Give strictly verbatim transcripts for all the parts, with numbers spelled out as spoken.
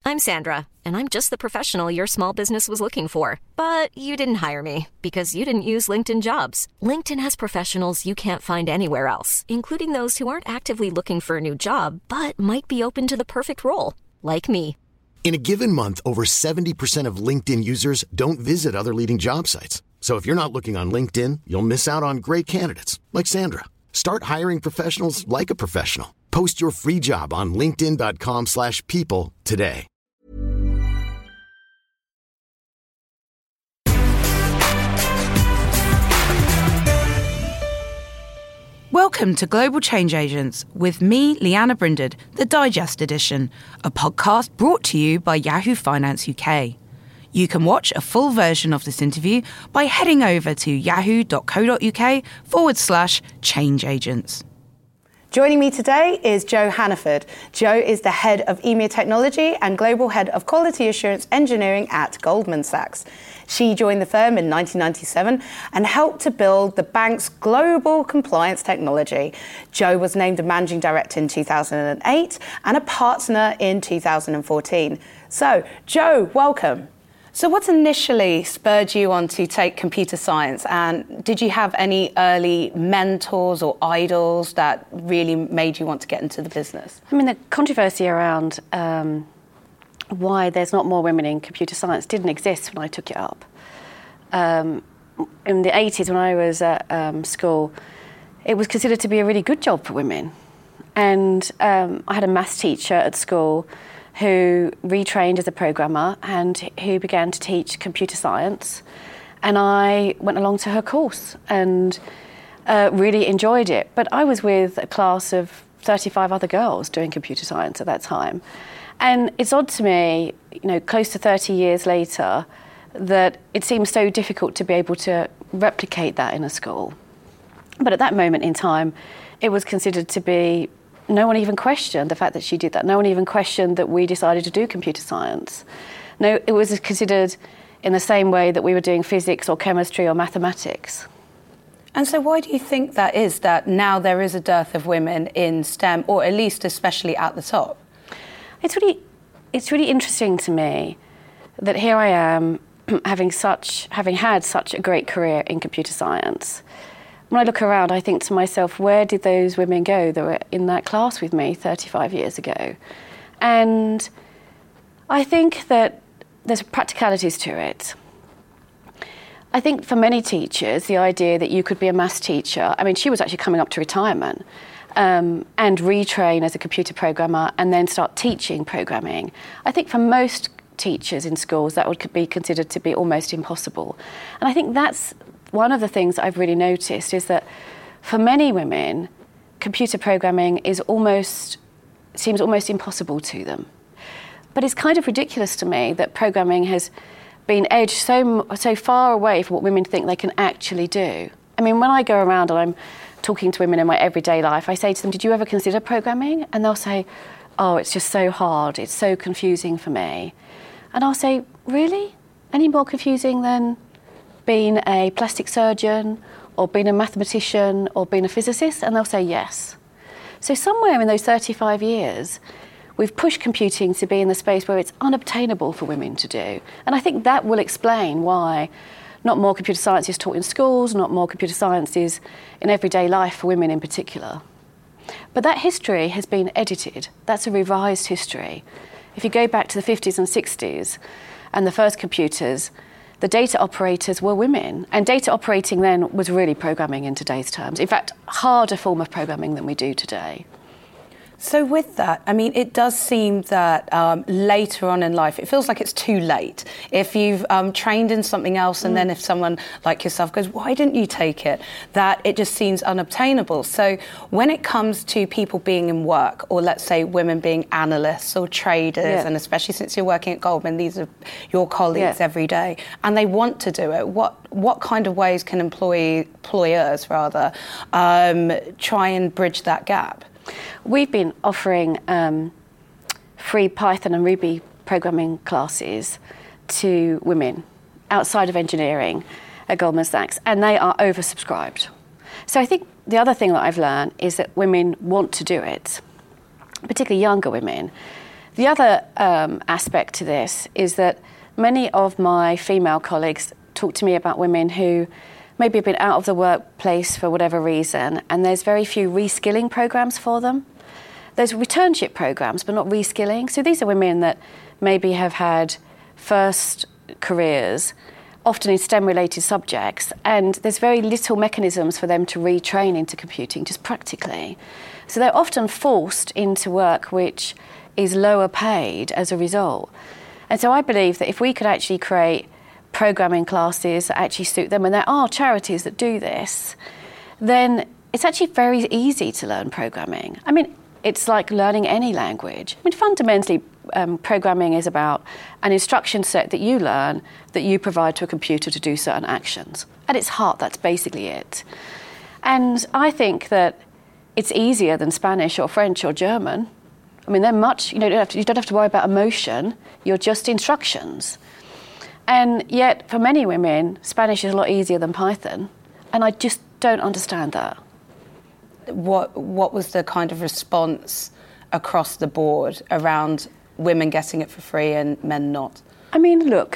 I'm Sandra, and I'm just the professional your small business was looking for. But you didn't hire me because you didn't use LinkedIn Jobs. LinkedIn has professionals you can't find anywhere else, including those who aren't actively looking for a new job, but might be open to the perfect role, like me. In a given month, over seventy percent of LinkedIn users don't visit other leading job sites. So if you're not looking on LinkedIn, you'll miss out on great candidates like Sandra. Start hiring professionals like a professional. Post your free job on linkedin.com slash people today. Welcome to Global Change Agents with me, Leanna Brinded, the Digest Edition, a podcast brought to you by Yahoo Finance U K. You can watch a full version of this interview by heading over to yahoo.co.uk forward slash change agents. Joining me today is Jo Hannaford. Jo is the head of E M E A Technology and global head of quality assurance engineering at Goldman Sachs. She joined the firm in nineteen ninety-seven and helped to build the bank's global compliance technology. Jo was named a managing director in two thousand eight and a partner in two thousand fourteen. So, Jo, welcome. So what initially spurred you on to take computer science, and did you have any early mentors or idols that really made you want to get into the business? I mean, the controversy around um, why there's not more women in computer science didn't exist when I took it up. Um, in the eighties, when I was at um, school, it was considered to be a really good job for women. And um, I had a maths teacher at school who retrained as a programmer and who began to teach computer science. And I went along to her course and uh, really enjoyed it. But I was with a class of thirty-five other girls doing computer science at that time. And it's odd to me, you know, close to thirty years later, that it seems so difficult to be able to replicate that in a school. But at that moment in time, it was considered to be, no one even questioned the fact that she did that. No one even questioned that we decided to do computer science. No, it was considered in the same way that we were doing physics or chemistry or mathematics. And so why do you think that is, that now there is a dearth of women in STEM, or at least especially at the top? It's really, it's really interesting to me that here I am, having such, having had such a great career in computer science. When I look around, I think to myself, where did those women go that were in that class with me thirty-five years ago? And I think that there's practicalities to it. I think for many teachers, the idea that you could be a maths teacher, I mean, she was actually coming up to retirement, um, and retrain as a computer programmer and then start teaching programming. I think for most teachers in schools, that would be considered to be almost impossible. And I think that's one of the things I've really noticed, is that for many women, computer programming is almost, seems almost impossible to them. But it's kind of ridiculous to me that programming has been edged so, so far away from what women think they can actually do. I mean, when I go around and I'm talking to women in my everyday life, I say to them, did you ever consider programming? And they'll say, oh, it's just so hard, it's so confusing for me. And I'll say, really? Any more confusing than being a plastic surgeon or being a mathematician or being a physicist? And they'll say yes. So somewhere in those thirty-five years, we've pushed computing to be in the space where it's unobtainable for women to do. And I think that will explain why not more computer science is taught in schools, not more computer science is in everyday life for women in particular. But that history has been edited. That's a revised history. If you go back to the fifties and sixties and the first computers, the data operators were women. And data operating then was really programming in today's terms. In fact, harder form of programming than we do today. So with that, I mean, it does seem that um, later on in life, it feels like it's too late. If you've um, trained in something else and mm. then if someone like yourself goes, why didn't you take it? That it just seems unobtainable. So when it comes to people being in work, or let's say women being analysts or traders, yeah. and especially since you're working at Goldman, these are your colleagues yeah. every day, and they want to do it, what what kind of ways can employee, employers rather um, try and bridge that gap? We've been offering um, free Python and Ruby programming classes to women outside of engineering at Goldman Sachs, and they are oversubscribed. So I think the other thing that I've learned is that women want to do it, particularly younger women. The other um, aspect to this is that many of my female colleagues talk to me about women who maybe have been out of the workplace for whatever reason, and there's very few reskilling programs for them. There's returnship programs, but not reskilling. So these are women that maybe have had first careers, often in STEM-related subjects, and there's very little mechanisms for them to retrain into computing, just practically. So they're often forced into work which is lower paid as a result. And so I believe that if we could actually create programming classes that actually suit them, and there are charities that do this, then it's actually very easy to learn programming. I mean, it's like learning any language. I mean, fundamentally, um, programming is about an instruction set that you learn that you provide to a computer to do certain actions. At its heart, that's basically it. And I think that it's easier than Spanish or French or German. I mean, they're much, you know, you don't have to, you don't have to worry about emotion. You're just instructions. And yet, for many women, Spanish is a lot easier than Python. And I just don't understand that. What what was the kind of response across the board around women getting it for free and men not? I mean, look,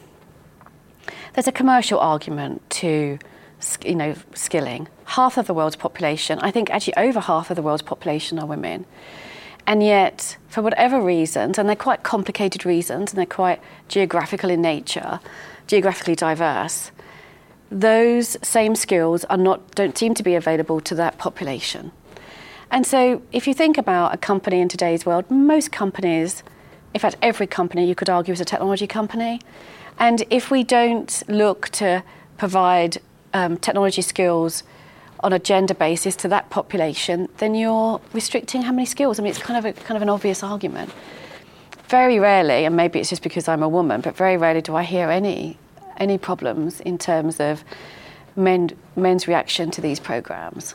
there's a commercial argument to, you know, skilling. Half of the world's population, I think actually over half of the world's population are women. And yet, for whatever reasons, and they're quite complicated reasons, and they're quite geographical in nature, geographically diverse, those same skills are not, don't seem to be available to that population. And so if you think about a company in today's world, most companies, in fact every company you could argue is a technology company. And if we don't look to provide um, technology skills on a gender basis to that population, then you're restricting how many skills. I mean, it's kind of a, kind of an obvious argument. Very rarely, and maybe it's just because I'm a woman, but very rarely do I hear any any problems in terms of men, men's reaction to these programs.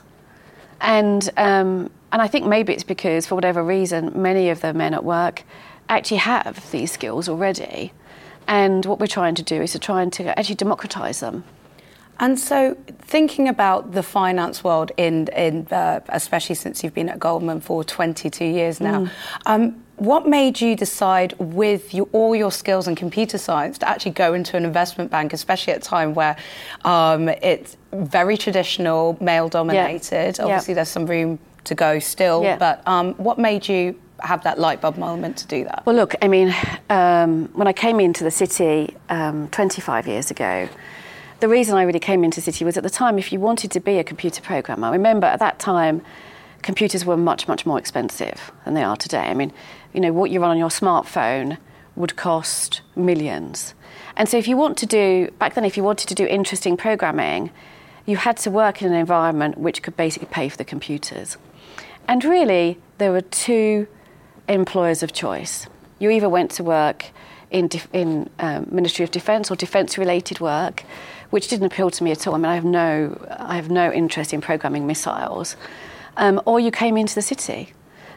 And um, and I think maybe it's because, for whatever reason, many of the men at work actually have these skills already. And what we're trying to do is to try and to actually democratise them. And so, thinking about the finance world, in, in uh, especially since you've been at Goldman for twenty-two years now, mm. um, what made you decide, with your, all your skills in computer science, to actually go into an investment bank, especially at a time where um, it's very traditional, male-dominated? Yeah. Obviously, yeah. there's some room to go still, yeah. but um, what made you have that light bulb moment to do that? Well, look, I mean, um, when I came into the city um, twenty-five years ago, the reason I really came into City was, at the time, if you wanted to be a computer programmer, remember at that time, computers were much, much more expensive than they are today. I mean, you know, what you run on your smartphone would cost millions. And so if you want to do, back then, if you wanted to do interesting programming, you had to work in an environment which could basically pay for the computers. And really, there were two employers of choice. You either went to work in, in um, Ministry of Defence or defence-related work, which didn't appeal to me at all. I mean, I have no, I have no interest in programming missiles. Um, or you came into the city.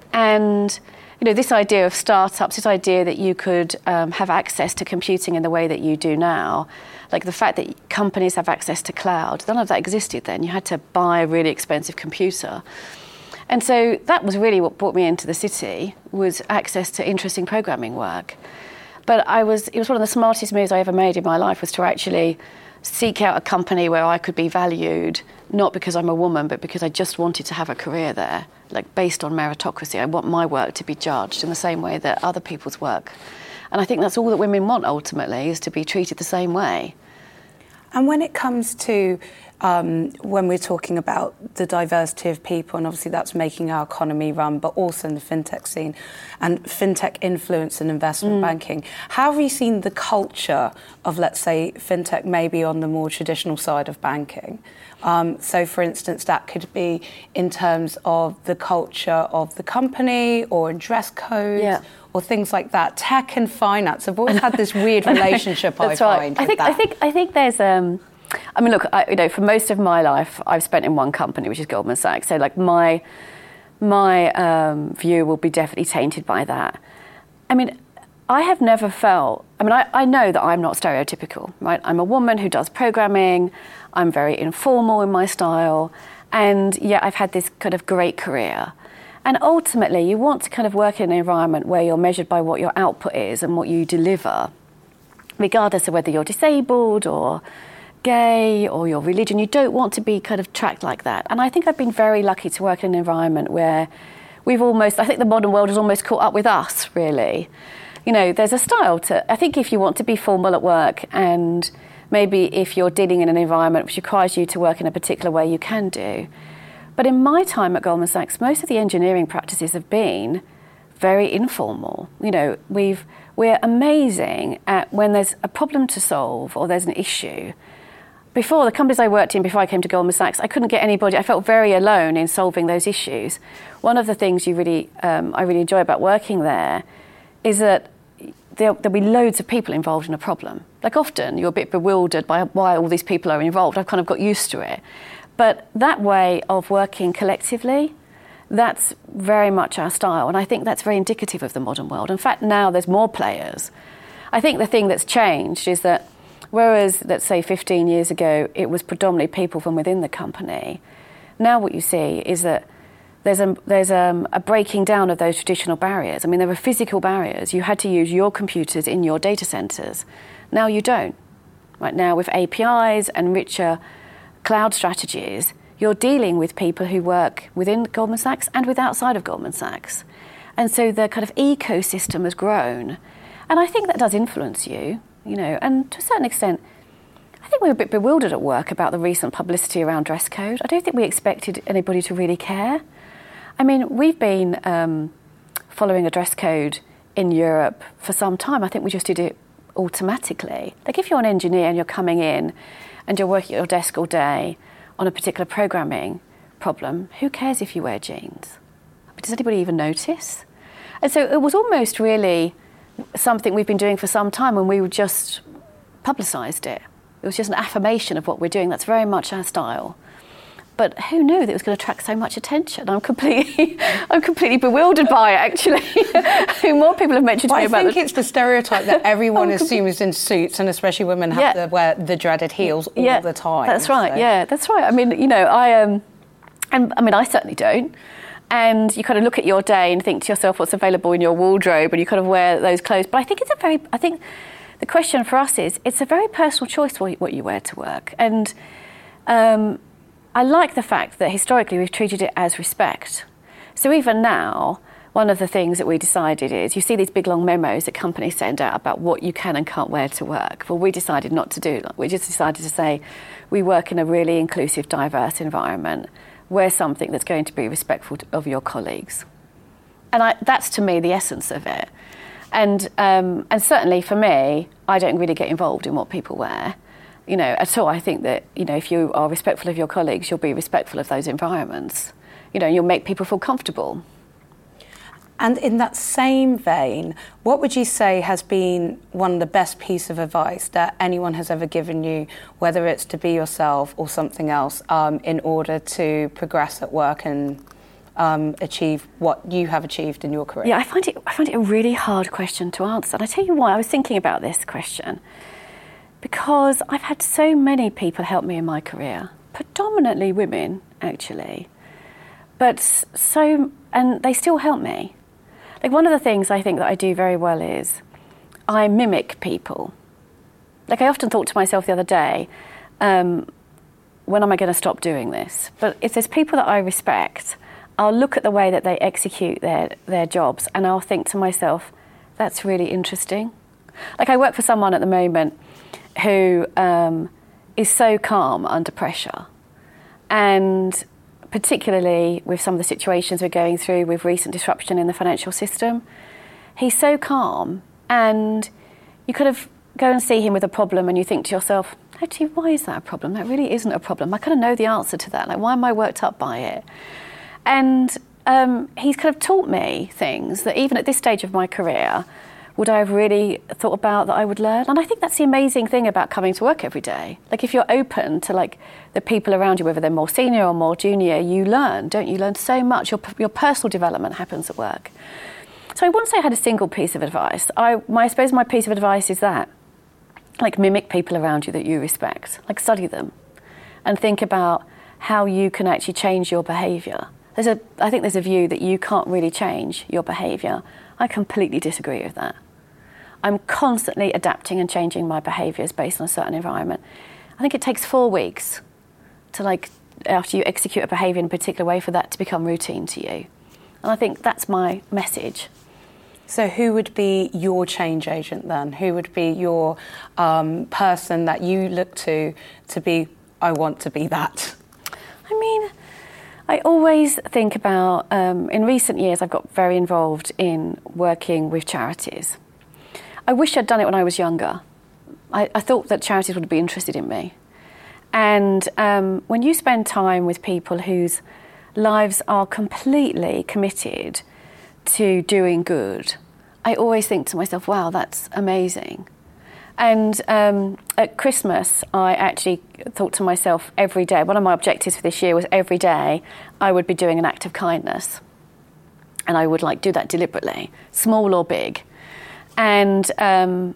And, you know, this idea of startups, this idea that you could um, have access to computing in the way that you do now, like the fact that companies have access to cloud, none of that existed then. You had to buy a really expensive computer. And so that was really what brought me into the city, was access to interesting programming work. But I was, it was one of the smartest moves I ever made in my life, was to actually seek out a company where I could be valued, not because I'm a woman, but because I just wanted to have a career there, like based on meritocracy. I want my work to be judged in the same way that other people's work. And I think that's all that women want, ultimately, is to be treated the same way. And when it comes to, um, when we're talking about the diversity of people, and obviously that's making our economy run, but also in the fintech scene, and fintech influence and investment mm. banking, how have you seen the culture of, let's say, fintech maybe on the more traditional side of banking? Um, so, for instance, that could be in terms of the culture of the company, or in dress codes, yeah. or things like that. Tech and finance have always had this weird relationship. That's I right. find. I think. That. I think. I think there's. Um, I mean, look. I, you know, for most of my life, I've spent in one company, which is Goldman Sachs. So, like, my my um, view will be definitely tainted by that. I mean, I have never felt. I mean, I, I know that I'm not stereotypical, right? I'm a woman who does programming. I'm very informal in my style, and yet I've had this kind of great career. And ultimately, you want to kind of work in an environment where you're measured by what your output is and what you deliver, regardless of whether you're disabled or gay or your religion. You don't want to be kind of tracked like that. And I think I've been very lucky to work in an environment where we've almost, I think the modern world has almost caught up with us, really. You know, there's a style to, I think if you want to be formal at work, and maybe if you're dealing in an environment which requires you to work in a particular way, you can do. But in my time at Goldman Sachs, most of the engineering practices have been very informal. You know, we've, we're amazing at when there's a problem to solve or there's an issue. Before, the companies I worked in, before I came to Goldman Sachs, I couldn't get anybody, I felt very alone in solving those issues. One of the things you really, um, I really enjoy about working there is that there'll, there'll be loads of people involved in a problem. Like often, you're a bit bewildered by why all these people are involved. I've kind of got used to it. But that way of working collectively, that's very much our style. And I think that's very indicative of the modern world. In fact, now there's more players. I think the thing that's changed is that whereas, let's say, fifteen years ago, it was predominantly people from within the company, now what you see is that there's a, there's a, a breaking down of those traditional barriers. I mean, there were physical barriers. You had to use your computers in your data centres. Now you don't. Right now, with A P Is and richer cloud strategies, you're dealing with people who work within Goldman Sachs and with outside of Goldman Sachs. And so the kind of ecosystem has grown. And I think that does influence you. You know, and to a certain extent, I think we were a bit bewildered at work about the recent publicity around dress code. I don't think we expected anybody to really care. I mean, we've been um, following a dress code in Europe for some time. I think we just did it automatically. Like if you're an engineer and you're coming in and you're working at your desk all day on a particular programming problem, who cares if you wear jeans? I mean, does anybody even notice? And so it was almost really something we've been doing for some time, and we just publicised it. It was just an affirmation of what we're doing. That's very much our style. But who knew that it was going to attract so much attention? I'm completely, I'm completely bewildered by it, actually. More people have mentioned well, to me about I think the... it's the stereotype that everyone assumes in suits, and especially women have yeah. to wear the dreaded heels all yeah, the time. That's right, so. yeah, that's right. I mean, you know, I um, and I mean, I certainly don't. And you kind of look at your day and think to yourself what's available in your wardrobe, and you kind of wear those clothes. But I think it's a very, I think the question for us is, it's a very personal choice what you wear to work. And um, I like the fact that historically we've treated it as respect. So even now, one of the things that we decided is, you see these big long memos that companies send out about what you can and can't wear to work. Well, we decided not to do that. We just decided to say we work in a really inclusive, diverse environment. Wear something that's going to be respectful of your colleagues. And I, that's, to me, the essence of it. And um, and certainly for me, I don't really get involved in what people wear, you know, at all. I think that, you know, if you are respectful of your colleagues, you'll be respectful of those environments. You know, you'll make people feel comfortable. And in that same vein, what would you say has been one of the best pieces of advice that anyone has ever given you, whether it's to be yourself or something else, um, in order to progress at work and um, achieve what you have achieved in your career? Yeah, I find it I find it a really hard question to answer. And I tell you why, I was thinking about this question. Because I've had so many people help me in my career, predominantly women, actually. But so, and they still help me. Like, one of the things I think that I do very well is I mimic people. Like, I often thought to myself the other day, um, when am I going to stop doing this? But if there's people that I respect, I'll look at the way that they execute their, their jobs, and I'll think to myself, that's really interesting. Like, I work for someone at the moment who um, is so calm under pressure. And particularly with some of the situations we're going through with recent disruption in the financial system, he's so calm, and you kind of go and see him with a problem and you think to yourself, actually, why is that a problem? That really isn't a problem. I kind of know the answer to that. Like, why am I worked up by it? And um, he's kind of taught me things that even at this stage of my career, would I have really thought about that I would learn? And I think that's the amazing thing about coming to work every day. Like, if you're open to, like, the people around you, whether they're more senior or more junior, you learn, don't you? You learn so much. Your, your personal development happens at work. So I wouldn't say I had a single piece of advice. I, my, I suppose my piece of advice is that, like, mimic people around you that you respect. Like, study them and think about how you can actually change your behaviour. there's a, I think there's a view that you can't really change your behaviour. I completely disagree with that. I'm constantly adapting and changing my behaviours based on a certain environment. I think it takes four weeks to, like, after you execute a behaviour in a particular way, for that to become routine to you. And I think that's my message. So who would be your change agent then? Who would be your um, person that you look to to be, I want to be that? I mean, I always think about, um, in recent years I've got very involved in working with charities. I wish I'd done it when I was younger. I, I thought that charities would be interested in me. And um, when you spend time with people whose lives are completely committed to doing good, I always think to myself, wow, that's amazing. And um, at Christmas, I actually thought to myself every day, one of my objectives for this year was every day I would be doing an act of kindness. And I would like do that deliberately, small or big. And um,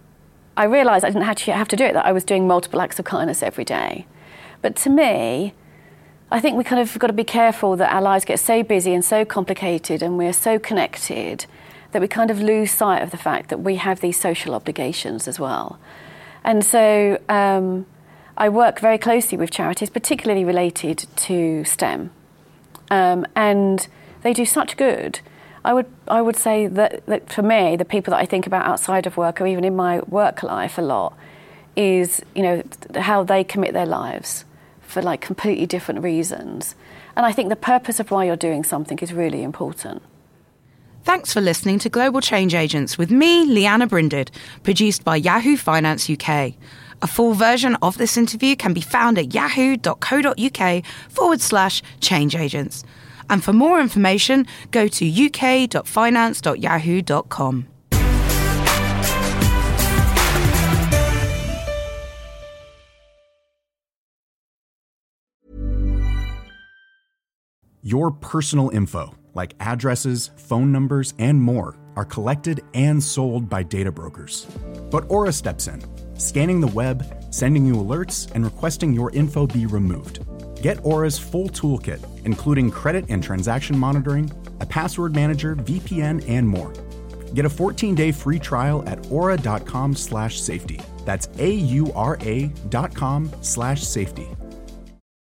I realised I didn't actually have to do it, that I was doing multiple acts of kindness every day. But to me, I think we kind of got to be careful that our lives get so busy and so complicated and we're so connected that we kind of lose sight of the fact that we have these social obligations as well. And so um, I work very closely with charities, particularly related to STEM. Um, and they do such good. I would I would say that, that for me, the people that I think about outside of work or even in my work life a lot is, you know, how they commit their lives for like completely different reasons. And I think the purpose of why you're doing something is really important. Thanks for listening to Global Change Agents with me, Leanna Brinded, produced by Yahoo Finance U K. A full version of this interview can be found at yahoo.co.uk forward slash change agents. And for more information, go to uk.finance dot yahoo dot com. Your personal info, like addresses, phone numbers, and more, are collected and sold by data brokers. But Aura steps in, scanning the web, sending you alerts, and requesting your info be removed. Get Aura's full toolkit, including credit and transaction monitoring, a password manager, V P N, and more. Get a fourteen-day free trial at aura.com slash safety. That's A-U-R-A dot com slash safety.